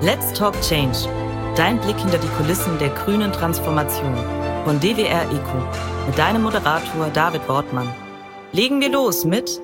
Let's Talk Change. Dein Blick hinter die Kulissen der grünen Transformation von DWR ECO mit deinem Moderator David Wortmann. Legen wir los mit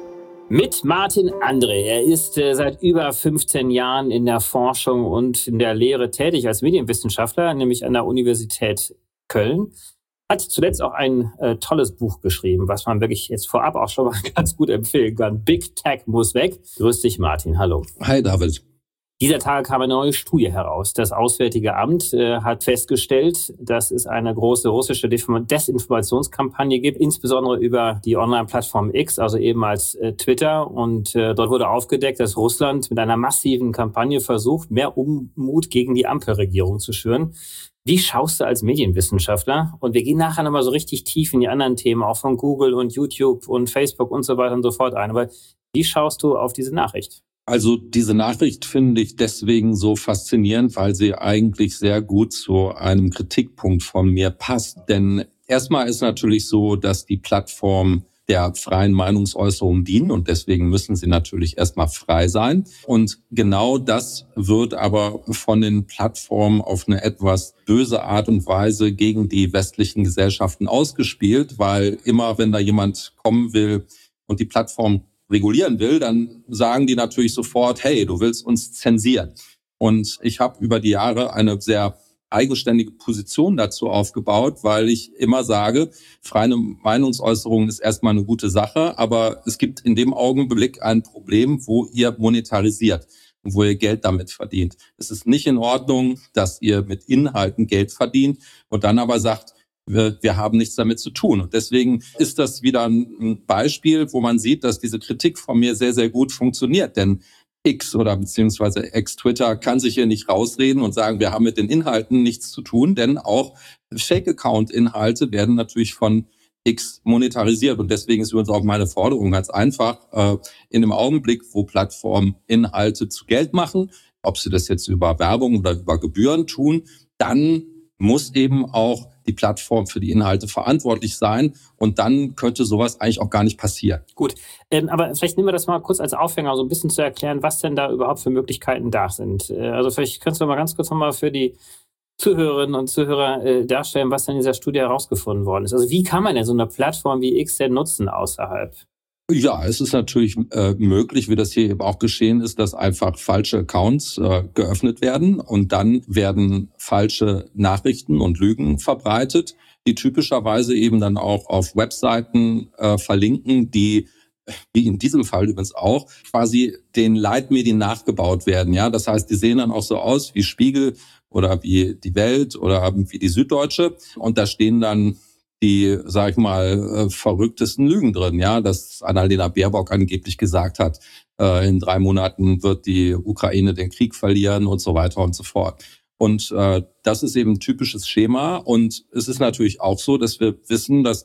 Martin André. Er ist seit über 15 Jahren in der Forschung und in der Lehre tätig als Medienwissenschaftler, nämlich an der Universität Köln. Hat zuletzt auch ein tolles Buch geschrieben, was man wirklich jetzt vorab auch schon mal ganz gut empfehlen kann. Big Tech muss weg. Grüß dich, Martin. Hallo. Hi, David. Dieser Tage kam eine neue Studie heraus. Das Auswärtige Amt hat festgestellt, dass es eine große russische Desinformationskampagne gibt, insbesondere über die Online-Plattform X, also ehemals Twitter. Und dort wurde aufgedeckt, dass Russland mit einer massiven Kampagne versucht, mehr Unmut gegen die Ampelregierung zu schüren. Wie schaust du als Medienwissenschaftler? Und wir gehen nachher nochmal so richtig tief in die anderen Themen, auch von Google und YouTube und Facebook und so weiter und so fort ein. Aber wie schaust du auf diese Nachricht? Also diese Nachricht finde ich deswegen so faszinierend, weil sie eigentlich sehr gut zu einem Kritikpunkt von mir passt. Denn erstmal ist natürlich so, dass die Plattform der freien Meinungsäußerung dienen und deswegen müssen sie natürlich erstmal frei sein. Und genau das wird aber von den Plattformen auf eine etwas böse Art und Weise gegen die westlichen Gesellschaften ausgespielt, weil immer, wenn da jemand kommen will und die Plattform regulieren will, dann sagen die natürlich sofort, hey, du willst uns zensieren. Und ich habe über die Jahre eine sehr eigenständige Position dazu aufgebaut, weil ich immer sage, freie Meinungsäußerung ist erstmal eine gute Sache, aber es gibt in dem Augenblick ein Problem, wo ihr monetarisiert und wo ihr Geld damit verdient. Es ist nicht in Ordnung, dass ihr mit Inhalten Geld verdient und dann aber sagt, wir haben nichts damit zu tun. Und deswegen ist das wieder ein Beispiel, wo man sieht, dass diese Kritik von mir sehr, sehr gut funktioniert. Denn X oder beziehungsweise Ex-Twitter kann sich hier nicht rausreden und sagen, wir haben mit den Inhalten nichts zu tun. Denn auch Fake-Account-Inhalte werden natürlich von X monetarisiert. Und deswegen ist übrigens auch meine Forderung ganz einfach, in dem Augenblick, wo Plattformen Inhalte zu Geld machen, ob sie das jetzt über Werbung oder über Gebühren tun, dann muss eben auch die Plattform für die Inhalte verantwortlich sein. Und dann könnte sowas eigentlich auch gar nicht passieren. Gut, aber vielleicht nehmen wir das mal kurz als Aufhänger, so ein bisschen zu erklären, was denn da überhaupt für Möglichkeiten da sind. Also vielleicht könntest du mal ganz kurz nochmal für die Zuhörerinnen und Zuhörer darstellen, was denn in dieser Studie herausgefunden worden ist. Also wie kann man denn so eine Plattform wie X denn nutzen außerhalb? Ja, es ist natürlich möglich, wie das hier eben auch geschehen ist, dass einfach falsche Accounts geöffnet werden und dann werden falsche Nachrichten und Lügen verbreitet, die typischerweise eben dann auch auf Webseiten verlinken, die wie in diesem Fall übrigens auch, quasi den Leitmedien nachgebaut werden. Ja, das heißt, die sehen dann auch so aus wie Spiegel oder wie die Welt oder wie die Süddeutsche und da stehen dann die, sag ich mal, verrücktesten Lügen drin, ja, dass Annalena Baerbock angeblich gesagt hat, in 3 Monaten wird die Ukraine den Krieg verlieren und so weiter und so fort. Und das ist eben ein typisches Schema und es ist natürlich auch so, dass wir wissen, dass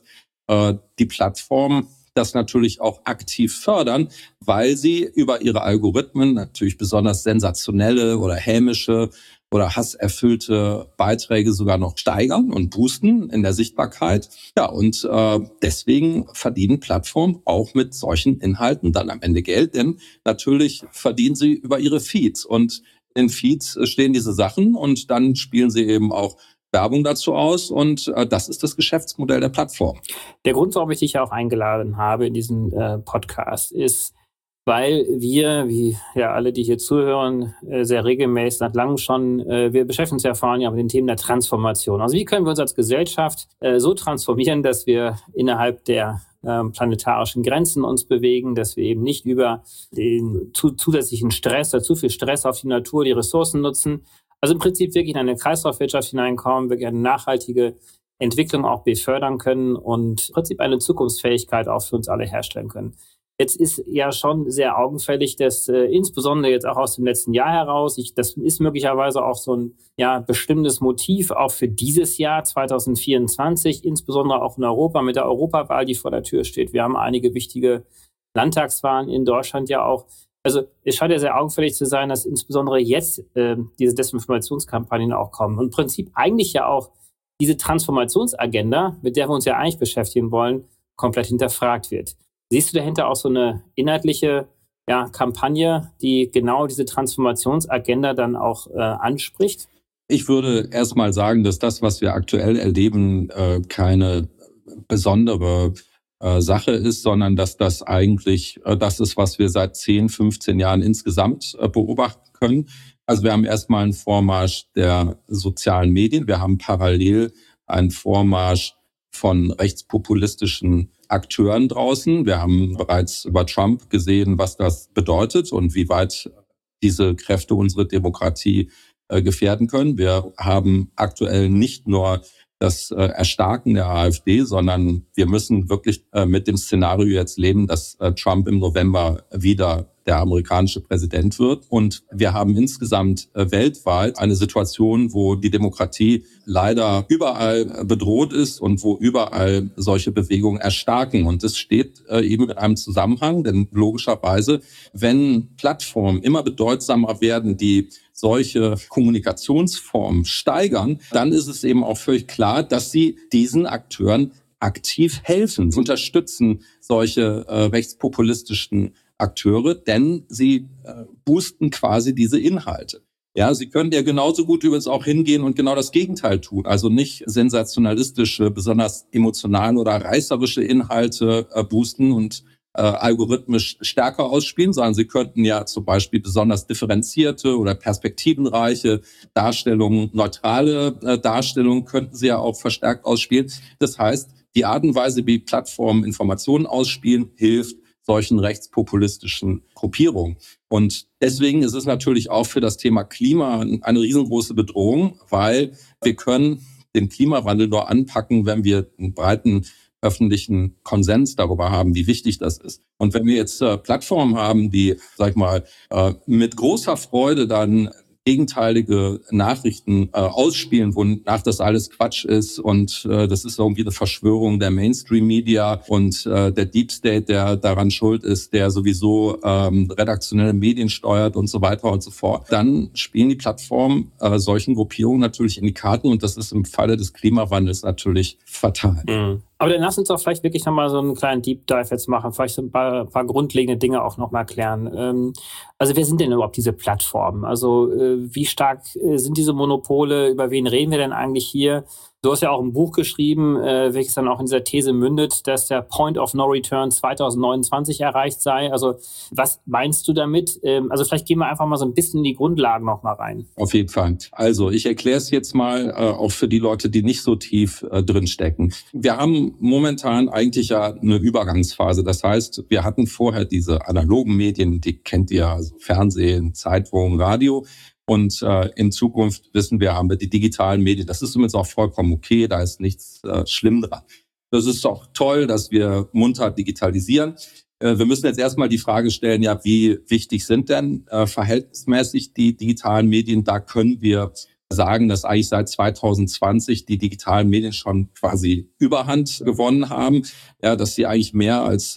die Plattformen das natürlich auch aktiv fördern, weil sie über ihre Algorithmen natürlich besonders sensationelle oder hämische oder hasserfüllte Beiträge sogar noch steigern und boosten in der Sichtbarkeit. Ja, und deswegen verdienen Plattformen auch mit solchen Inhalten dann am Ende Geld, denn natürlich verdienen sie über ihre Feeds und in Feeds stehen diese Sachen und dann spielen sie eben auch Werbung dazu aus und das ist das Geschäftsmodell der Plattform. Der Grund, warum ich dich auch eingeladen habe in diesen Podcast, ist, weil wir, wie ja alle, die hier zuhören, sehr regelmäßig seit langem schon, wir beschäftigen uns ja vor allem mit den Themen der Transformation. Also wie können wir uns als Gesellschaft so transformieren, dass wir innerhalb der planetarischen Grenzen uns bewegen, dass wir eben nicht über den zusätzlichen Stress oder zu viel Stress auf die Natur, die Ressourcen nutzen. Also im Prinzip wirklich in eine Kreislaufwirtschaft hineinkommen, wirklich eine nachhaltige Entwicklung auch befördern können und im Prinzip eine Zukunftsfähigkeit auch für uns alle herstellen können. Jetzt ist ja schon sehr augenfällig, dass insbesondere jetzt auch aus dem letzten Jahr heraus, das ist möglicherweise auch so ein bestimmtes Motiv auch für dieses Jahr 2024, insbesondere auch in Europa mit der Europawahl, die vor der Tür steht. Wir haben einige wichtige Landtagswahlen in Deutschland ja auch. Also es scheint ja sehr augenfällig zu sein, dass insbesondere jetzt diese Desinformationskampagnen auch kommen. Und im Prinzip eigentlich ja auch diese Transformationsagenda, mit der wir uns ja eigentlich beschäftigen wollen, komplett hinterfragt wird. Siehst du dahinter auch so eine inhaltliche Kampagne, die genau diese Transformationsagenda dann auch anspricht? Ich würde erstmal sagen, dass das, was wir aktuell erleben, keine besondere Sache ist, sondern dass das eigentlich das ist, was wir seit 10, 15 Jahren insgesamt beobachten können. Also wir haben erstmal einen Vormarsch der sozialen Medien. Wir haben parallel einen Vormarsch von rechtspopulistischen Akteuren draußen. Wir haben bereits über Trump gesehen, was das bedeutet und wie weit diese Kräfte unsere Demokratie gefährden können. Wir haben aktuell nicht nur das Erstarken der AfD, sondern wir müssen wirklich mit dem Szenario jetzt leben, dass Trump im November wieder der amerikanische Präsident wird. Und wir haben insgesamt weltweit eine Situation, wo die Demokratie leider überall bedroht ist und wo überall solche Bewegungen erstarken. Und es steht eben in einem Zusammenhang, denn logischerweise, wenn Plattformen immer bedeutsamer werden, die solche Kommunikationsformen steigern, dann ist es eben auch völlig klar, dass sie diesen Akteuren aktiv helfen, unterstützen solche rechtspopulistischen Akteure, denn sie boosten quasi diese Inhalte. Ja, sie können ja genauso gut übrigens auch hingehen und genau das Gegenteil tun. Also nicht sensationalistische, besonders emotionale oder reißerische Inhalte boosten und algorithmisch stärker ausspielen, sondern sie könnten ja zum Beispiel besonders differenzierte oder perspektivenreiche Darstellungen, neutrale Darstellungen könnten sie ja auch verstärkt ausspielen. Das heißt, die Art und Weise, wie Plattformen Informationen ausspielen, hilft solchen rechtspopulistischen Gruppierungen. Und deswegen ist es natürlich auch für das Thema Klima eine riesengroße Bedrohung, weil wir können den Klimawandel nur anpacken, wenn wir einen breiten öffentlichen Konsens darüber haben, wie wichtig das ist. Und wenn wir jetzt Plattformen haben, die, sag ich mal, mit großer Freude dann gegenteilige Nachrichten ausspielen, wonach das alles Quatsch ist und das ist irgendwie eine Verschwörung der Mainstream-Media und der Deep State, der daran schuld ist, der sowieso redaktionelle Medien steuert und so weiter und so fort, dann spielen die Plattformen solchen Gruppierungen natürlich in die Karten und das ist im Falle des Klimawandels natürlich fatal. Mhm. Aber dann lass uns doch vielleicht wirklich nochmal so einen kleinen Deep Dive jetzt machen, vielleicht so ein paar grundlegende Dinge auch nochmal klären. Also wer sind denn überhaupt diese Plattformen? Also wie stark sind diese Monopole? Über wen reden wir denn eigentlich hier? Du hast ja auch ein Buch geschrieben, welches dann auch in dieser These mündet, dass der Point of No Return 2029 erreicht sei. Also was meinst du damit? Also vielleicht gehen wir einfach mal so ein bisschen in die Grundlagen nochmal rein. Auf jeden Fall. Also ich erkläre es jetzt mal auch für die Leute, die nicht so tief drin stecken. Wir haben momentan eigentlich ja eine Übergangsphase. Das heißt, wir hatten vorher diese analogen Medien, die kennt ihr, also Fernsehen, Zeitung, Radio. Und in Zukunft wissen wir, haben wir die digitalen Medien. Das ist übrigens auch vollkommen okay, da ist nichts schlimm dran. Das ist auch toll, dass wir munter digitalisieren. Wir müssen jetzt erstmal die Frage stellen, ja, wie wichtig sind denn verhältnismäßig die digitalen Medien? Da können wir sagen, dass eigentlich seit 2020 die digitalen Medien schon quasi Überhand gewonnen haben, ja, dass sie eigentlich mehr als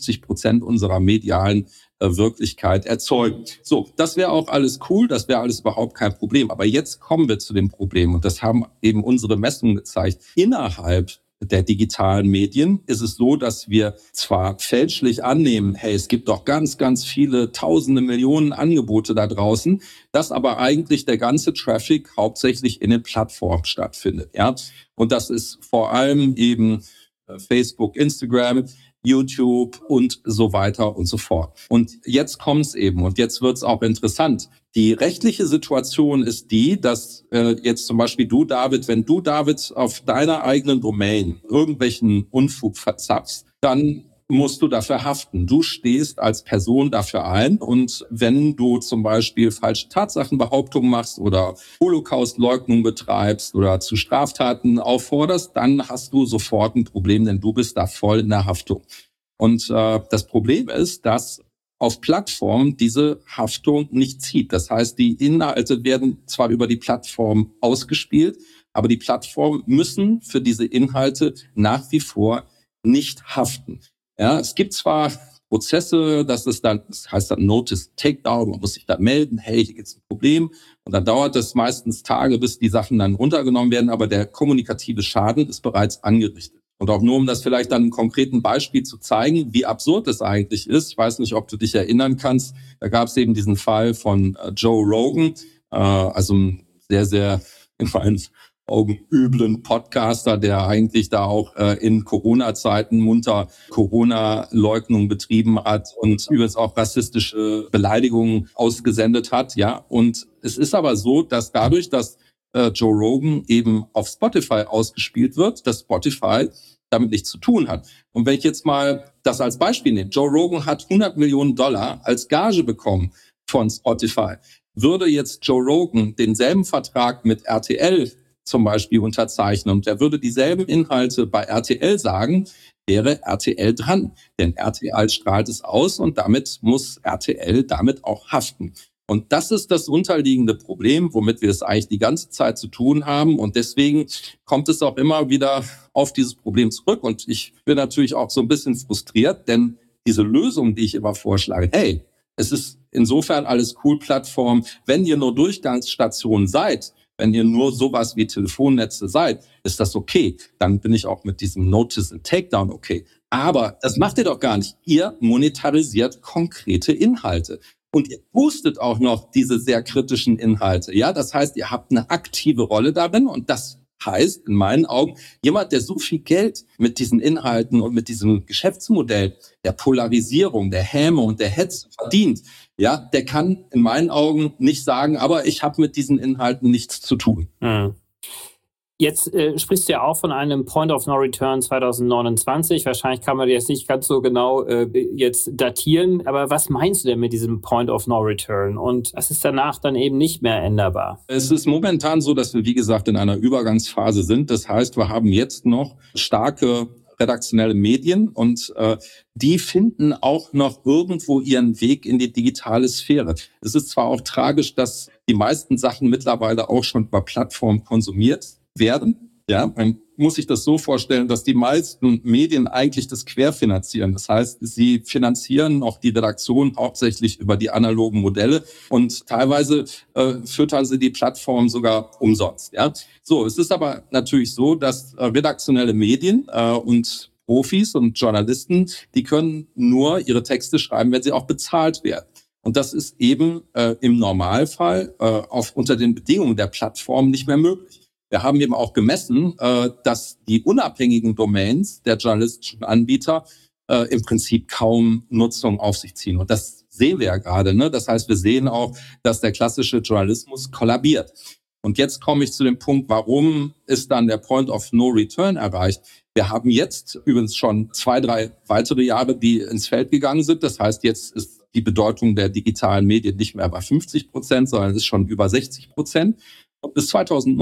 50% unserer medialen Wirklichkeit erzeugen. So, das wäre auch alles cool, das wäre alles überhaupt kein Problem. Aber jetzt kommen wir zu dem Problem und das haben eben unsere Messungen gezeigt. Innerhalb der digitalen Medien ist es so, dass wir zwar fälschlich annehmen, hey, es gibt doch ganz, ganz viele Tausende, Millionen Angebote da draußen, dass aber eigentlich der ganze Traffic hauptsächlich in den Plattformen stattfindet. Ja? Und das ist vor allem eben Facebook, Instagram, YouTube und so weiter und so fort. Und jetzt kommt's eben und jetzt wird's auch interessant. Die rechtliche Situation ist die, dass jetzt zum Beispiel du, David, wenn du, David, auf deiner eigenen Domain irgendwelchen Unfug verzapfst, dann musst du dafür haften. Du stehst als Person dafür ein und wenn du zum Beispiel falsche Tatsachenbehauptungen machst oder Holocaust-Leugnung betreibst oder zu Straftaten aufforderst, dann hast du sofort ein Problem, denn du bist da voll in der Haftung. Und das Problem ist, dass auf Plattformen diese Haftung nicht zieht. Das heißt, die Inhalte werden zwar über die Plattform ausgespielt, aber die Plattformen müssen für diese Inhalte nach wie vor nicht haften. Ja, es gibt zwar Prozesse, das heißt dann Notice Takedown, man muss sich da melden, hey, hier gibt's ein Problem. Und dann dauert es meistens Tage, bis die Sachen dann runtergenommen werden, aber der kommunikative Schaden ist bereits angerichtet. Und auch nur, um das vielleicht an einem konkreten Beispiel zu zeigen, wie absurd es eigentlich ist. Ich weiß nicht, ob du dich erinnern kannst. Da gab es eben diesen Fall von Joe Rogan, also ein sehr, sehr in meinen Augen üblen Podcaster, der eigentlich da auch in Corona-Zeiten munter Corona-Leugnung betrieben hat und übrigens auch rassistische Beleidigungen ausgesendet hat. Ja, und es ist aber so, dass dadurch, dass Joe Rogan eben auf Spotify ausgespielt wird, dass Spotify damit nichts zu tun hat. Und wenn ich jetzt mal das als Beispiel nehme, Joe Rogan hat $100 Millionen als Gage bekommen von Spotify. Würde jetzt Joe Rogan denselben Vertrag mit RTL zum Beispiel unterzeichnen und er würde dieselben Inhalte bei RTL sagen, wäre RTL dran. Denn RTL strahlt es aus und damit muss RTL damit auch haften. Und das ist das unterliegende Problem, womit wir es eigentlich die ganze Zeit zu tun haben. Und deswegen kommt es auch immer wieder auf dieses Problem zurück. Und ich bin natürlich auch so ein bisschen frustriert, denn diese Lösung, die ich immer vorschlage, hey, es ist insofern alles cool, Plattform, wenn ihr nur Durchgangsstation seid, wenn ihr nur sowas wie Telefonnetze seid, ist das okay. Dann bin ich auch mit diesem Notice and Takedown okay. Aber das macht ihr doch gar nicht. Ihr monetarisiert konkrete Inhalte. Und ihr boostet auch noch diese sehr kritischen Inhalte. Ja, das heißt, ihr habt eine aktive Rolle darin und das heißt, in meinen Augen, jemand, der so viel Geld mit diesen Inhalten und mit diesem Geschäftsmodell der Polarisierung, der Häme und der Hetze verdient, ja, der kann in meinen Augen nicht sagen, aber ich habe mit diesen Inhalten nichts zu tun. Mhm. Jetzt sprichst du ja auch von einem Point of No Return 2029. Wahrscheinlich kann man jetzt nicht ganz so genau jetzt datieren. Aber was meinst du denn mit diesem Point of No Return? Und was ist danach dann eben nicht mehr änderbar? Es ist momentan so, dass wir, wie gesagt, in einer Übergangsphase sind. Das heißt, wir haben jetzt noch starke redaktionelle Medien und die finden auch noch irgendwo ihren Weg in die digitale Sphäre. Es ist zwar auch tragisch, dass die meisten Sachen mittlerweile auch schon über Plattformen konsumiert werden. Ja, man muss sich das so vorstellen, dass die meisten Medien eigentlich das querfinanzieren. Das heißt, sie finanzieren auch die Redaktion hauptsächlich über die analogen Modelle und teilweise füttern sie die Plattform sogar umsonst. Ja, so, es ist aber natürlich so, dass redaktionelle Medien und Profis und Journalisten, die können nur ihre Texte schreiben, wenn sie auch bezahlt werden. Und das ist eben im Normalfall unter den Bedingungen der Plattform nicht mehr möglich. Wir haben eben auch gemessen, dass die unabhängigen Domains der journalistischen Anbieter im Prinzip kaum Nutzung auf sich ziehen. Und das sehen wir ja gerade, ne? Das heißt, wir sehen auch, dass der klassische Journalismus kollabiert. Und jetzt komme ich zu dem Punkt, warum ist dann der Point of No Return erreicht? Wir haben jetzt übrigens schon 2, 3 weitere Jahre, die ins Feld gegangen sind. Das heißt, jetzt ist die Bedeutung der digitalen Medien nicht mehr bei 50%, sondern ist schon über 60%. Und bis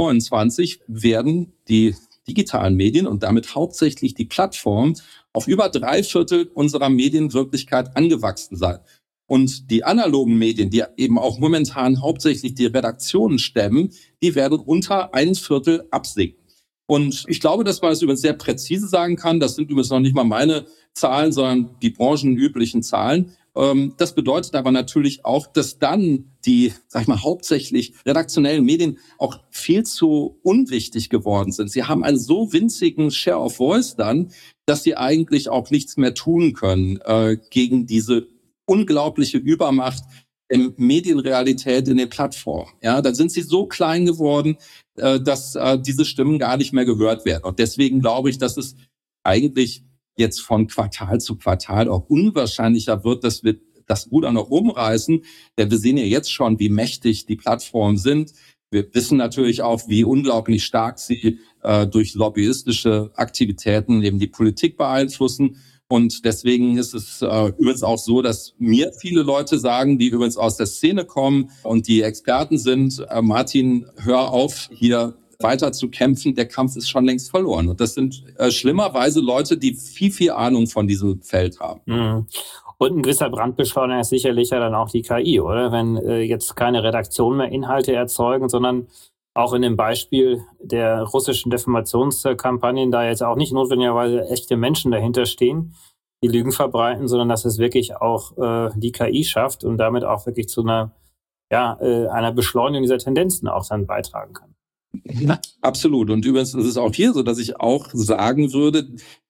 2029 werden die digitalen Medien und damit hauptsächlich die Plattformen auf über 3/4 unserer Medienwirklichkeit angewachsen sein. Und die analogen Medien, die eben auch momentan hauptsächlich die Redaktionen stemmen, die werden unter 1/4 absinken. Und ich glaube, dass man das übrigens sehr präzise sagen kann. Das sind übrigens noch nicht mal meine Zahlen, sondern die branchenüblichen Zahlen. Das bedeutet aber natürlich auch, dass dann die, sag ich mal, hauptsächlich redaktionellen Medien auch viel zu unwichtig geworden sind. Sie haben einen so winzigen Share of Voice dann, dass sie eigentlich auch nichts mehr tun können gegen diese unglaubliche Übermacht der Medienrealität in den Plattformen. Ja, dann sind sie so klein geworden, dass diese Stimmen gar nicht mehr gehört werden. Und deswegen glaube ich, dass es eigentlich jetzt von Quartal zu Quartal auch unwahrscheinlicher wird, dass wir das Ruder noch rumreißen. Denn wir sehen ja jetzt schon, wie mächtig die Plattformen sind. Wir wissen natürlich auch, wie unglaublich stark sie durch lobbyistische Aktivitäten eben die Politik beeinflussen. Und deswegen ist es übrigens auch so, dass mir viele Leute sagen, die übrigens aus der Szene kommen und die Experten sind, Martin, hör auf, hier weiter zu kämpfen, der Kampf ist schon längst verloren. Und das sind schlimmerweise Leute, die viel, viel Ahnung von diesem Feld haben. Mhm. Und ein gewisser Brandbeschleuniger ist sicherlich ja dann auch die KI, oder? Wenn jetzt keine Redaktion mehr Inhalte erzeugen, sondern auch in dem Beispiel der russischen Defamationskampagnen da jetzt auch nicht notwendigerweise echte Menschen dahinter stehen, die Lügen verbreiten, sondern dass es wirklich auch die KI schafft und damit auch wirklich zu einer Beschleunigung dieser Tendenzen auch dann beitragen kann. Absolut. Und übrigens ist es auch hier so, dass ich auch sagen würde,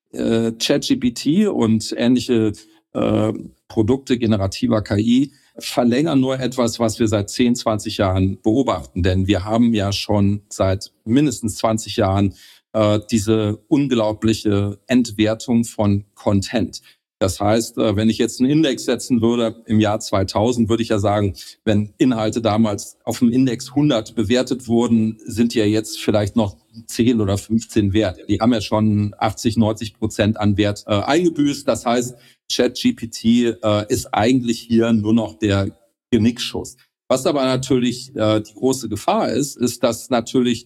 ChatGPT und ähnliche Produkte generativer KI verlängern nur etwas, was wir seit 10, 20 Jahren beobachten. Denn wir haben ja schon seit mindestens 20 Jahren diese unglaubliche Entwertung von Content. Das heißt, wenn ich jetzt einen Index setzen würde im Jahr 2000, würde ich ja sagen, wenn Inhalte damals auf dem Index 100 bewertet wurden, sind die ja jetzt vielleicht noch 10 oder 15 wert. Die haben ja schon 80-90% an Wert eingebüßt. Das heißt, ChatGPT ist eigentlich hier nur noch der Genickschuss. Was aber natürlich die große Gefahr ist, dass natürlich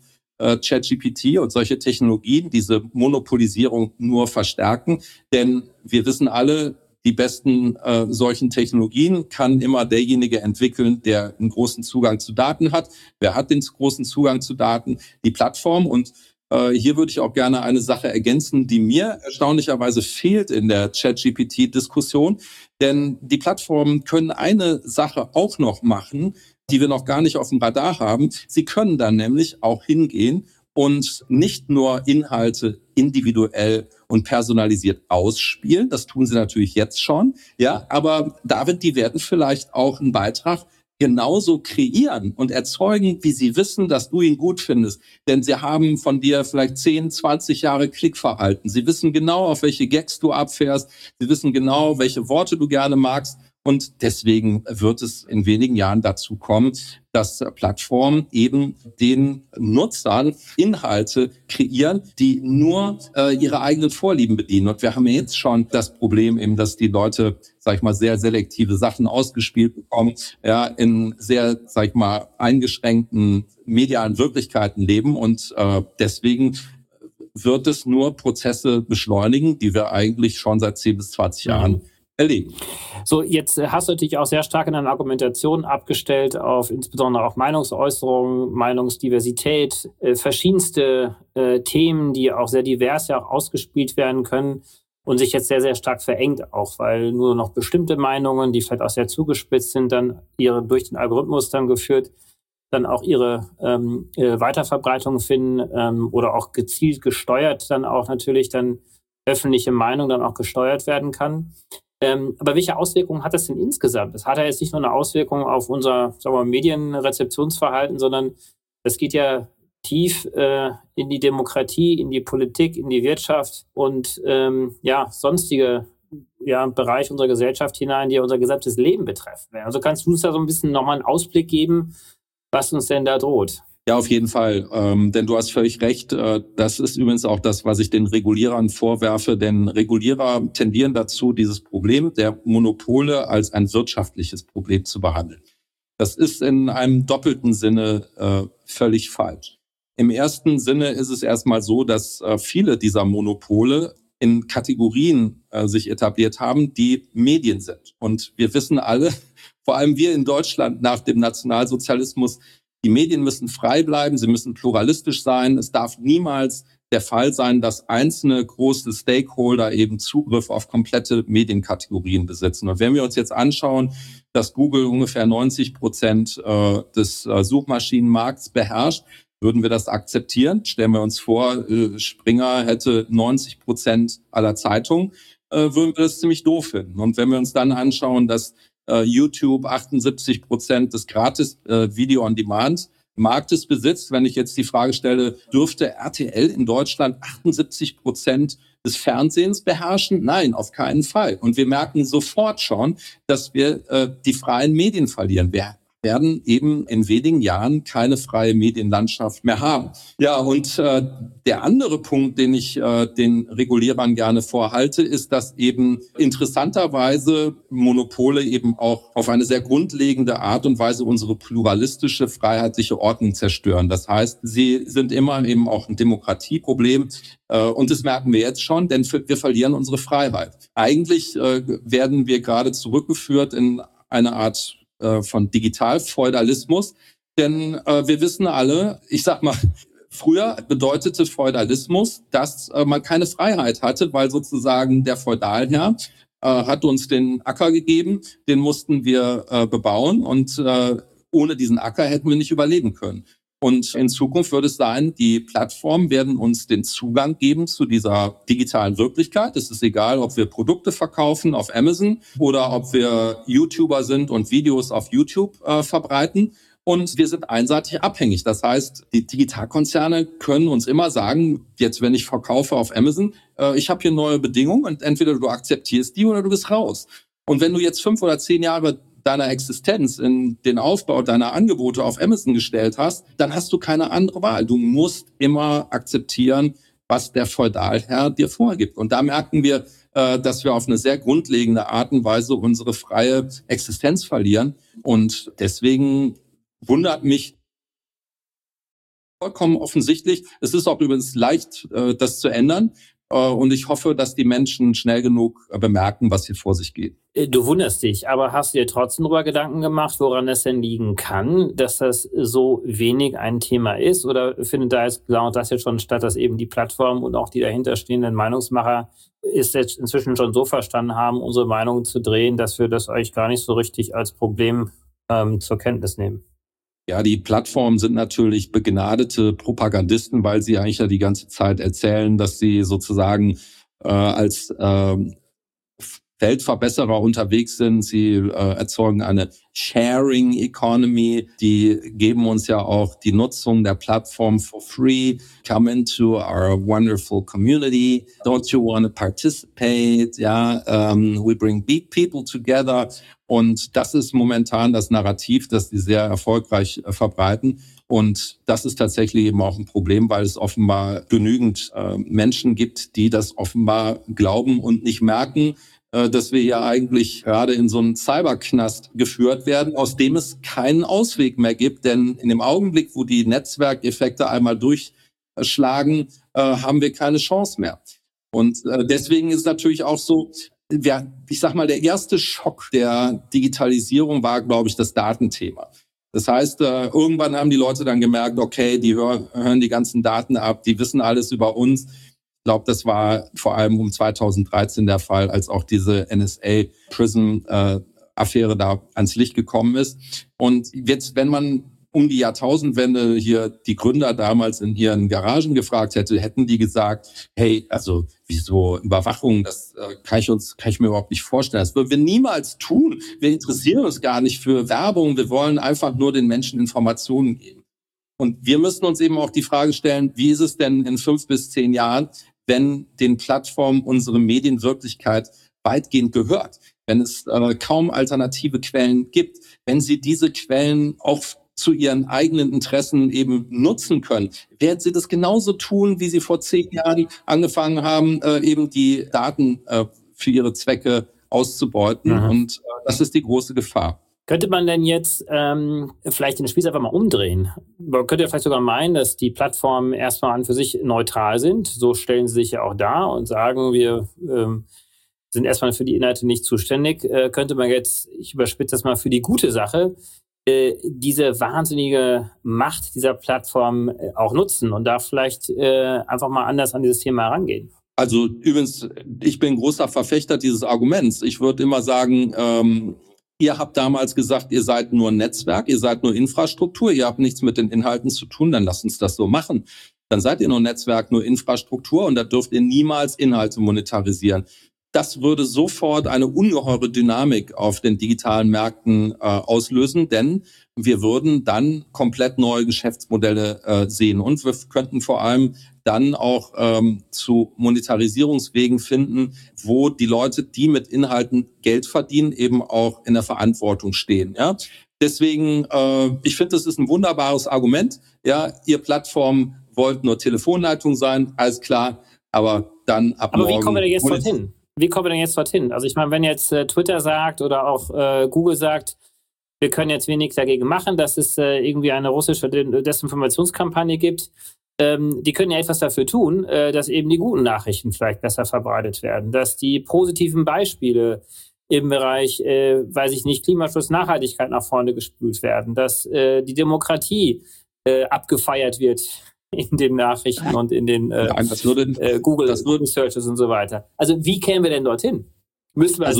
ChatGPT und solche Technologien diese Monopolisierung nur verstärken. Denn wir wissen alle, die besten solchen Technologien kann immer derjenige entwickeln, der einen großen Zugang zu Daten hat. Wer hat den großen Zugang zu Daten? Die Plattform. Und hier würde ich auch gerne eine Sache ergänzen, die mir erstaunlicherweise fehlt in der ChatGPT-Diskussion. Denn die Plattformen können eine Sache auch noch machen, die wir noch gar nicht auf dem Radar haben. Sie können dann nämlich auch hingehen und nicht nur Inhalte individuell und personalisiert ausspielen. Das tun sie natürlich jetzt schon. Ja, aber David, die werden vielleicht auch einen Beitrag genauso kreieren und erzeugen, wie sie wissen, dass du ihn gut findest. Denn sie haben von dir vielleicht 10, 20 Jahre Klickverhalten. Sie wissen genau, auf welche Gags du abfährst. Sie wissen genau, welche Worte du gerne magst. Und deswegen wird es in wenigen Jahren dazu kommen, dass Plattformen eben den Nutzern Inhalte kreieren, die nur ihre eigenen Vorlieben bedienen. Und wir haben jetzt schon das Problem eben, dass die Leute, sag ich mal, sehr selektive Sachen ausgespielt bekommen, ja, in sehr, sag ich mal, eingeschränkten medialen Wirklichkeiten leben. Und deswegen wird es nur Prozesse beschleunigen, die wir eigentlich schon seit 10 bis 20 Jahren erleben. So, jetzt hast du natürlich auch sehr stark in deiner Argumentation abgestellt auf insbesondere auch Meinungsäußerung, Meinungsdiversität, verschiedenste Themen, die auch sehr divers ja auch ausgespielt werden können und sich jetzt sehr, sehr stark verengt auch, weil nur noch bestimmte Meinungen, die vielleicht auch sehr zugespitzt sind, dann durch den Algorithmus dann geführt, dann auch ihre Weiterverbreitung finden oder auch gezielt gesteuert dann auch natürlich dann öffentliche Meinung dann auch gesteuert werden kann. Aber welche Auswirkungen hat das denn insgesamt? Das hat ja jetzt nicht nur eine Auswirkung auf unser, sagen wir mal, Medienrezeptionsverhalten, sondern das geht ja tief in die Demokratie, in die Politik, in die Wirtschaft und sonstige Bereiche unserer Gesellschaft hinein, die ja unser gesamtes Leben betreffen. Also kannst du uns da so ein bisschen nochmal einen Ausblick geben, was uns denn da droht? Ja, auf jeden Fall. Denn du hast völlig recht. Das ist übrigens auch das, was ich den Regulierern vorwerfe. Denn Regulierer tendieren dazu, dieses Problem der Monopole als ein wirtschaftliches Problem zu behandeln. Das ist in einem doppelten Sinne völlig falsch. Im ersten Sinne ist es erstmal so, dass viele dieser Monopole in Kategorien sich etabliert haben, die Medien sind. Und wir wissen alle, vor allem wir in Deutschland nach dem Nationalsozialismus, die Medien müssen frei bleiben, sie müssen pluralistisch sein. Es darf niemals der Fall sein, dass einzelne große Stakeholder eben Zugriff auf komplette Medienkategorien besitzen. Und wenn wir uns jetzt anschauen, dass Google ungefähr 90% des Suchmaschinenmarkts beherrscht, würden wir das akzeptieren? Stellen wir uns vor, Springer hätte 90% aller Zeitungen, würden wir das ziemlich doof finden. Und wenn wir uns dann anschauen, dass YouTube 78% des gratis Video-on-Demand-Marktes besitzt. Wenn ich jetzt die Frage stelle, dürfte RTL in Deutschland 78% des Fernsehens beherrschen? Nein, auf keinen Fall. Und wir merken sofort schon, dass wir die freien Medien verlieren. Wir werden eben in wenigen Jahren keine freie Medienlandschaft mehr haben. Ja, und der andere Punkt, den ich den Regulierern gerne vorhalte, ist, dass eben interessanterweise Monopole eben auch auf eine sehr grundlegende Art und Weise unsere pluralistische, freiheitliche Ordnung zerstören. Das heißt, sie sind immer eben auch ein Demokratieproblem. Und das merken wir jetzt schon, denn wir verlieren unsere Freiheit. Eigentlich werden wir gerade zurückgeführt in eine Art von Digitalfeudalismus, denn wir wissen alle, ich sag mal, früher bedeutete Feudalismus, dass man keine Freiheit hatte, weil sozusagen der Feudalherr hat uns den Acker gegeben, den mussten wir bebauen und ohne diesen Acker hätten wir nicht überleben können. Und in Zukunft wird es sein, die Plattformen werden uns den Zugang geben zu dieser digitalen Wirklichkeit. Es ist egal, ob wir Produkte verkaufen auf Amazon oder ob wir YouTuber sind und Videos auf YouTube verbreiten. Und wir sind einseitig abhängig. Das heißt, die Digitalkonzerne können uns immer sagen, jetzt wenn ich verkaufe auf Amazon, ich habe hier neue Bedingungen und entweder du akzeptierst die oder du bist raus. Und wenn du jetzt 5 oder 10 Jahre deiner Existenz in den Aufbau deiner Angebote auf Amazon gestellt hast, dann hast du keine andere Wahl. Du musst immer akzeptieren, was der Feudalherr dir vorgibt. Und da merken wir, dass wir auf eine sehr grundlegende Art und Weise unsere freie Existenz verlieren. Und deswegen wundert mich vollkommen offensichtlich. Es ist auch übrigens leicht, das zu ändern. Und ich hoffe, dass die Menschen schnell genug bemerken, was hier vor sich geht. Du wunderst dich, aber hast du dir trotzdem darüber Gedanken gemacht, woran es denn liegen kann, dass das so wenig ein Thema ist? Oder findet da jetzt genau das jetzt schon statt, dass eben die Plattform und auch die dahinterstehenden Meinungsmacher es jetzt inzwischen schon so verstanden haben, unsere Meinung zu drehen, dass wir das euch gar nicht so richtig als Problem zur Kenntnis nehmen? Ja, die Plattformen sind natürlich begnadete Propagandisten, weil sie eigentlich ja die ganze Zeit erzählen, dass sie sozusagen als Weltverbesserer unterwegs sind. Sie erzeugen eine Sharing Economy. Die geben uns ja auch die Nutzung der Plattform for free. Come into our wonderful community. Don't you want to participate? Ja, we bring big people together. Und das ist momentan das Narrativ, das die sehr erfolgreich verbreiten. Und das ist tatsächlich eben auch ein Problem, weil es offenbar genügend Menschen gibt, die das offenbar glauben und nicht merken, dass wir hier eigentlich gerade in so einen Cyberknast geführt werden, aus dem es keinen Ausweg mehr gibt. Denn in dem Augenblick, wo die Netzwerkeffekte einmal durchschlagen, haben wir keine Chance mehr. Und deswegen ist natürlich auch so, ich sag mal, der erste Schock der Digitalisierung war, glaube ich, das Datenthema. Das heißt, irgendwann haben die Leute dann gemerkt, okay, die hören die ganzen Daten ab, die wissen alles über uns. Ich glaube, das war vor allem um 2013 der Fall, als auch diese NSA-Prism-Affäre da ans Licht gekommen ist. Und jetzt, wenn man um die Jahrtausendwende hier die Gründer damals in ihren Garagen gefragt hätte, hätten die gesagt, hey, also wieso Überwachung, das kann ich mir überhaupt nicht vorstellen. Das würden wir niemals tun. Wir interessieren uns gar nicht für Werbung. Wir wollen einfach nur den Menschen Informationen geben. Und wir müssen uns eben auch die Frage stellen, wie ist es denn in 5 bis 10 Jahren, wenn den Plattformen unsere Medienwirklichkeit weitgehend gehört, wenn es kaum alternative Quellen gibt, wenn sie diese Quellen auch zu ihren eigenen Interessen eben nutzen können, werden sie das genauso tun, wie sie vor 10 Jahren angefangen haben, eben die Daten für ihre Zwecke auszubeuten. Und das ist die große Gefahr. Könnte man denn jetzt vielleicht den Spieß einfach mal umdrehen? Man könnte ja vielleicht sogar meinen, dass die Plattformen erstmal an für sich neutral sind. So stellen sie sich ja auch dar und sagen, wir sind erstmal für die Inhalte nicht zuständig. Könnte man jetzt, ich überspitze das mal, für die gute Sache, diese wahnsinnige Macht dieser Plattform auch nutzen und da vielleicht einfach mal anders an dieses Thema herangehen? Also übrigens, ich bin großer Verfechter dieses Arguments. Ich würde immer sagen, ihr habt damals gesagt, ihr seid nur ein Netzwerk, ihr seid nur Infrastruktur, ihr habt nichts mit den Inhalten zu tun, dann lasst uns das so machen. Dann seid ihr nur Netzwerk, nur Infrastruktur und da dürft ihr niemals Inhalte monetarisieren. Das würde sofort eine ungeheure Dynamik auf den digitalen Märkten auslösen, denn wir würden dann komplett neue Geschäftsmodelle sehen und wir könnten vor allem dann auch zu Monetarisierungswegen finden, wo die Leute, die mit Inhalten Geld verdienen, eben auch in der Verantwortung stehen. Ja? Deswegen, ich finde, das ist ein wunderbares Argument. Ja, ihr Plattform wollt nur Telefonleitung sein, alles klar, aber dann ab morgen... Aber wie kommen wir denn jetzt dorthin? Wie kommen wir denn jetzt dorthin? Also ich meine, wenn jetzt Twitter sagt oder auch Google sagt, wir können jetzt wenig dagegen machen, dass es irgendwie eine russische Desinformationskampagne gibt, die können ja etwas dafür tun, dass eben die guten Nachrichten vielleicht besser verbreitet werden, dass die positiven Beispiele im Bereich, weiß ich nicht, Klimaschutz, Nachhaltigkeit nach vorne gespült werden, dass die Demokratie abgefeiert wird in den Nachrichten und in den Google Searches und so weiter. Also wie kämen wir denn dorthin? Müssen wir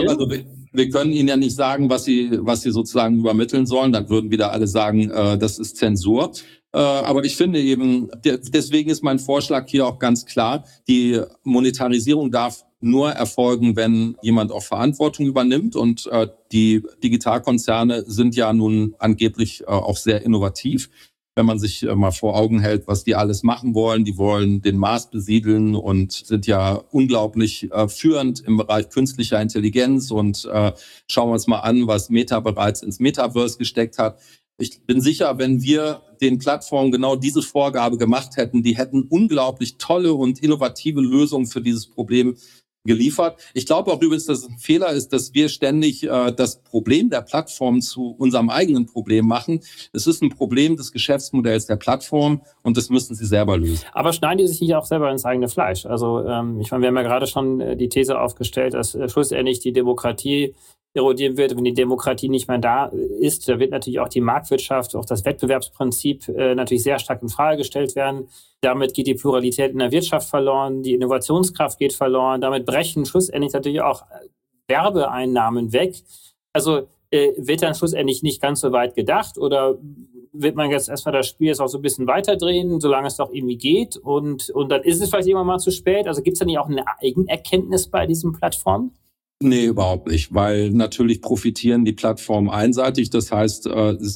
wir können Ihnen ja nicht sagen, was Sie sozusagen übermitteln sollen. Dann würden wieder alle sagen, das ist Zensur. Aber ich finde eben, deswegen ist mein Vorschlag hier auch ganz klar, die Monetarisierung darf nur erfolgen, wenn jemand auch Verantwortung übernimmt. Und die Digitalkonzerne sind ja nun angeblich auch sehr innovativ. Wenn man sich mal vor Augen hält, was die alles machen wollen. Die wollen den Mars besiedeln und sind ja unglaublich führend im Bereich künstlicher Intelligenz. Und schauen wir uns mal an, was Meta bereits ins Metaverse gesteckt hat. Ich bin sicher, wenn wir den Plattformen genau diese Vorgabe gemacht hätten, die hätten unglaublich tolle und innovative Lösungen für dieses Problem geliefert. Ich glaube auch übrigens, dass es ein Fehler ist, dass wir ständig das Problem der Plattform zu unserem eigenen Problem machen. Es ist ein Problem des Geschäftsmodells der Plattform und das müssen sie selber lösen. Aber schneiden die sich nicht auch selber ins eigene Fleisch? Also ich meine, wir haben ja gerade schon die These aufgestellt, dass schlussendlich die Demokratie erodieren wird. Wenn die Demokratie nicht mehr da ist, da wird natürlich auch die Marktwirtschaft, auch das Wettbewerbsprinzip natürlich sehr stark in Frage gestellt werden. Damit geht die Pluralität in der Wirtschaft verloren, die Innovationskraft geht verloren. Damit brechen schlussendlich natürlich auch Werbeeinnahmen weg. Also wird dann schlussendlich nicht ganz so weit gedacht oder wird man jetzt erstmal das Spiel jetzt auch so ein bisschen weiterdrehen, solange es doch irgendwie geht und dann ist es vielleicht irgendwann mal zu spät? Also gibt es da nicht auch eine Eigenerkenntnis bei diesen Plattformen? Nee, überhaupt nicht, weil natürlich profitieren die Plattformen einseitig. Das heißt,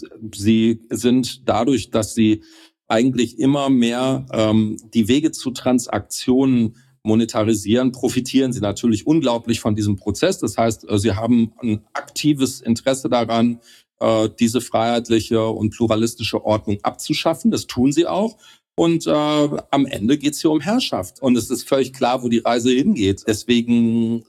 sie sind dadurch, dass sie eigentlich immer mehr die Wege zu Transaktionen monetarisieren, profitieren sie natürlich unglaublich von diesem Prozess. Das heißt, sie haben ein aktives Interesse daran, diese freiheitliche und pluralistische Ordnung abzuschaffen. Das tun sie auch. Und am Ende geht es hier um Herrschaft. Und es ist völlig klar, wo die Reise hingeht. Deswegen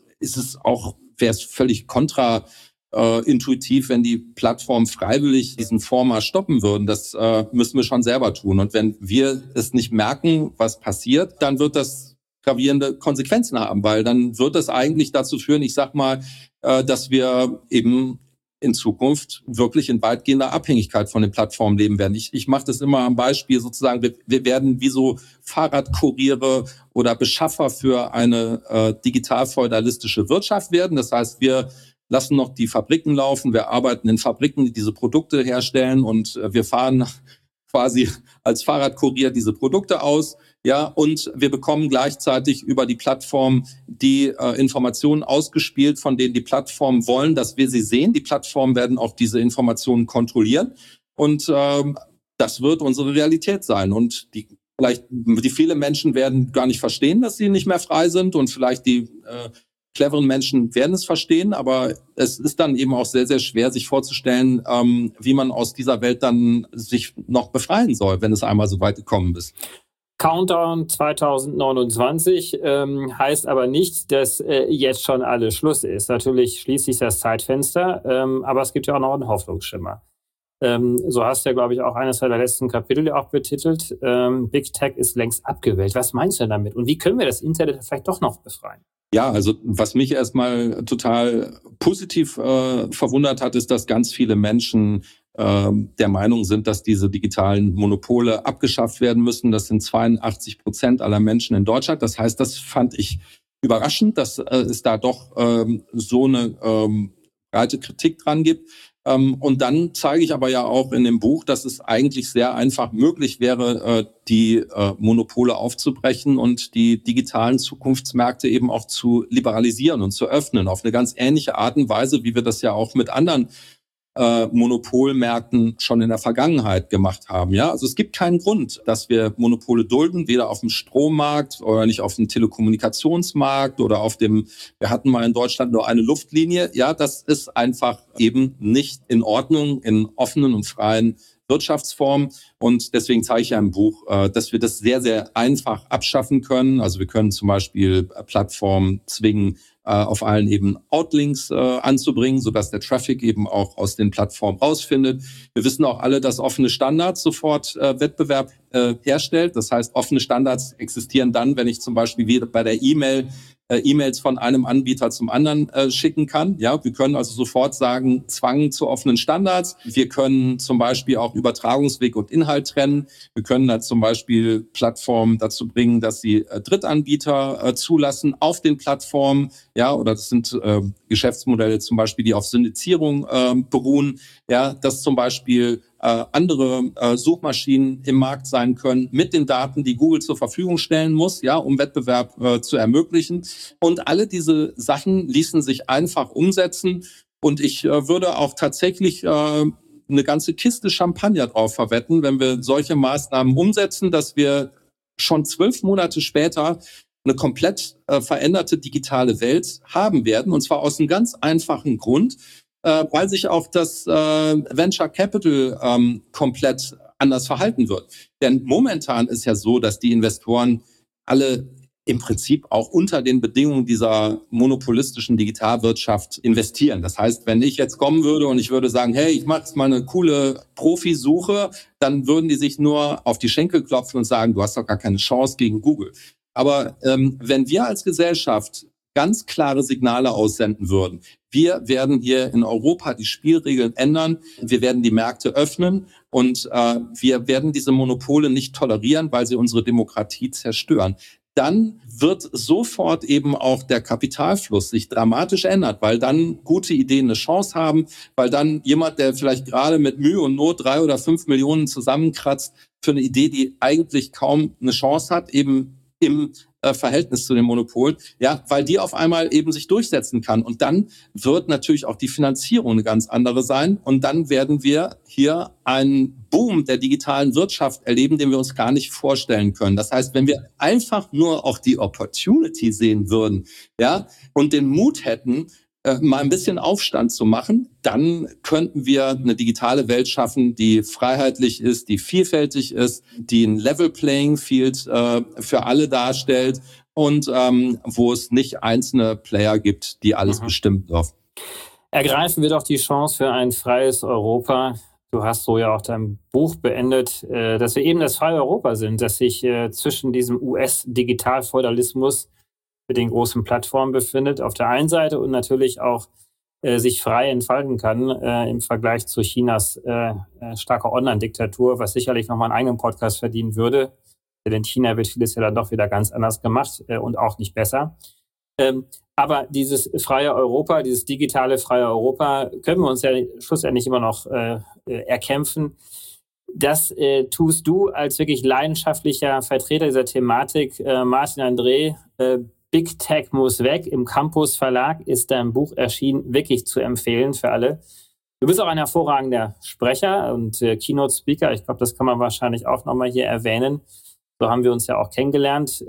wäre es völlig kontraintuitiv, wenn die Plattformen freiwillig diesen Vormarsch stoppen würden. Das müssen wir schon selber tun. Und wenn wir es nicht merken, was passiert, dann wird das gravierende Konsequenzen haben, weil dann wird das eigentlich dazu führen, ich sag mal, dass wir eben in Zukunft wirklich in weitgehender Abhängigkeit von den Plattformen leben werden. Ich mache das immer am Beispiel sozusagen, wir werden wie so Fahrradkuriere oder Beschaffer für eine digital-feudalistische Wirtschaft werden. Das heißt, wir lassen noch die Fabriken laufen, wir arbeiten in Fabriken, die diese Produkte herstellen und wir fahren quasi als Fahrradkurier diese Produkte aus. Ja, und wir bekommen gleichzeitig über die Plattform die Informationen ausgespielt, von denen die Plattformen wollen, dass wir sie sehen. Die Plattformen werden auch diese Informationen kontrollieren und das wird unsere Realität sein. Und die viele Menschen werden gar nicht verstehen, dass sie nicht mehr frei sind und vielleicht die cleveren Menschen werden es verstehen, aber es ist dann eben auch sehr, sehr schwer, sich vorzustellen, wie man aus dieser Welt dann sich noch befreien soll, wenn es einmal so weit gekommen ist. Countdown 2029 heißt aber nicht, dass jetzt schon alles Schluss ist. Natürlich schließt sich das Zeitfenster, aber es gibt ja auch noch einen Hoffnungsschimmer. So hast du ja, glaube ich, auch eines der letzten Kapitel auch betitelt. Big Tech ist längst abgewählt. Was meinst du damit? Und wie können wir das Internet vielleicht doch noch befreien? Ja, also was mich erstmal total positiv verwundert hat, ist, dass ganz viele Menschen der Meinung sind, dass diese digitalen Monopole abgeschafft werden müssen. Das sind 82% aller Menschen in Deutschland. Das heißt, das fand ich überraschend, dass es da doch so eine breite Kritik dran gibt. Und dann zeige ich aber ja auch in dem Buch, dass es eigentlich sehr einfach möglich wäre, die Monopole aufzubrechen und die digitalen Zukunftsmärkte eben auch zu liberalisieren und zu öffnen. Auf eine ganz ähnliche Art und Weise, wie wir das ja auch mit anderen Monopolmärkten schon in der Vergangenheit gemacht haben. Ja, also es gibt keinen Grund, dass wir Monopole dulden, weder auf dem Strommarkt oder nicht auf dem Telekommunikationsmarkt oder wir hatten mal in Deutschland nur eine Luftlinie. Ja, das ist einfach eben nicht in Ordnung in offenen und freien Wirtschaftsformen. Und deswegen zeige ich ja im Buch, dass wir das sehr, sehr einfach abschaffen können. Also wir können zum Beispiel Plattformen zwingen, auf allen Ebenen Outlinks anzubringen, sodass der Traffic eben auch aus den Plattformen rausfindet. Wir wissen auch alle, dass offene Standards sofort Wettbewerb herstellt. Das heißt, offene Standards existieren dann, wenn ich zum Beispiel wie bei der E-Mails von einem Anbieter zum anderen schicken kann. Ja, wir können also sofort sagen, Zwang zu offenen Standards. Wir können zum Beispiel auch Übertragungsweg und Inhalt trennen. Wir können dann zum Beispiel Plattformen dazu bringen, dass sie Drittanbieter zulassen auf den Plattformen. Ja, oder das sind Geschäftsmodelle zum Beispiel, die auf Syndizierung beruhen. Ja, dass zum Beispiel andere Suchmaschinen im Markt sein können, mit den Daten, die Google zur Verfügung stellen muss, ja, um Wettbewerb zu ermöglichen. Und alle diese Sachen ließen sich einfach umsetzen. Und ich würde auch tatsächlich eine ganze Kiste Champagner drauf verwetten, wenn wir solche Maßnahmen umsetzen, dass wir schon 12 Monate später eine komplett veränderte digitale Welt haben werden. Und zwar aus einem ganz einfachen Grund, weil sich auch das Venture Capital komplett anders verhalten wird. Denn momentan ist ja so, dass die Investoren alle im Prinzip auch unter den Bedingungen dieser monopolistischen Digitalwirtschaft investieren. Das heißt, wenn ich jetzt kommen würde und ich würde sagen, hey, ich mache jetzt mal eine coole Profisuche, dann würden die sich nur auf die Schenkel klopfen und sagen, du hast doch gar keine Chance gegen Google. Aber wenn wir als Gesellschaft ganz klare Signale aussenden würden, wir werden hier in Europa die Spielregeln ändern, wir werden die Märkte öffnen und wir werden diese Monopole nicht tolerieren, weil sie unsere Demokratie zerstören, dann wird sofort eben auch der Kapitalfluss sich dramatisch ändern, weil dann gute Ideen eine Chance haben, weil dann jemand, der vielleicht gerade mit Mühe und Not 3 oder 5 Millionen zusammenkratzt für eine Idee, die eigentlich kaum eine Chance hat, eben im Verhältnis zu den Monopolen, ja, weil die auf einmal eben sich durchsetzen kann. Und dann wird natürlich auch die Finanzierung eine ganz andere sein. Und dann werden wir hier einen Boom der digitalen Wirtschaft erleben, den wir uns gar nicht vorstellen können. Das heißt, wenn wir einfach nur auch die Opportunity sehen würden, ja, und den Mut hätten, mal ein bisschen Aufstand zu machen, dann könnten wir eine digitale Welt schaffen, die freiheitlich ist, die vielfältig ist, die ein Level Playing Field für alle darstellt und wo es nicht einzelne Player gibt, die alles bestimmen dürfen. Ergreifen wir doch die Chance für ein freies Europa. Du hast so ja auch dein Buch beendet, dass wir eben das freie Europa sind, dass sich zwischen diesem US-Digitalfeudalismus mit den großen Plattformen befindet, auf der einen Seite und natürlich auch sich frei entfalten kann im Vergleich zu Chinas starker Online-Diktatur, was sicherlich nochmal einen eigenen Podcast verdienen würde. Denn in China wird vieles ja dann doch wieder ganz anders gemacht und auch nicht besser. Aber dieses freie Europa, dieses digitale freie Europa, können wir uns ja schlussendlich immer noch erkämpfen. Das tust du als wirklich leidenschaftlicher Vertreter dieser Thematik, Martin André. Big Tech muss weg. Im Campus Verlag ist dein Buch erschienen, wirklich zu empfehlen für alle. Du bist auch ein hervorragender Sprecher und Keynote-Speaker. Ich glaube, das kann man wahrscheinlich auch nochmal hier erwähnen. So haben wir uns ja auch kennengelernt.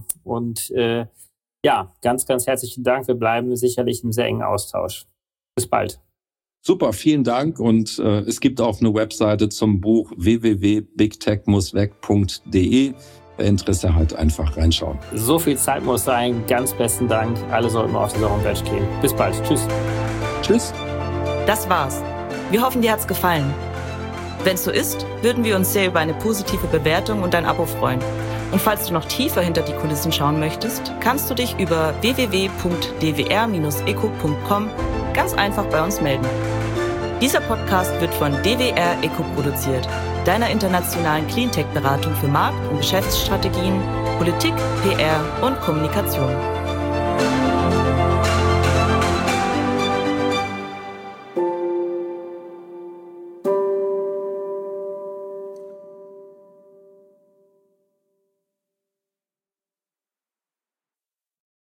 Ja, ganz, ganz herzlichen Dank. Wir bleiben sicherlich im sehr engen Austausch. Bis bald. Super, vielen Dank. Und es gibt auch eine Webseite zum Buch www.bigtechmussweg.de. Wer Interesse hat, einfach reinschauen. So viel Zeit muss sein. Ganz besten Dank. Alle sollten auf diese Homepage gehen. Bis bald. Tschüss. Tschüss. Das war's. Wir hoffen, dir hat's gefallen. Wenn es so ist, würden wir uns sehr über eine positive Bewertung und ein Abo freuen. Und falls du noch tiefer hinter die Kulissen schauen möchtest, kannst du dich über www.dwr-eco.com ganz einfach bei uns melden. Dieser Podcast wird von DWR Eco produziert, deiner internationalen Cleantech-Beratung für Markt- und Geschäftsstrategien, Politik, PR und Kommunikation.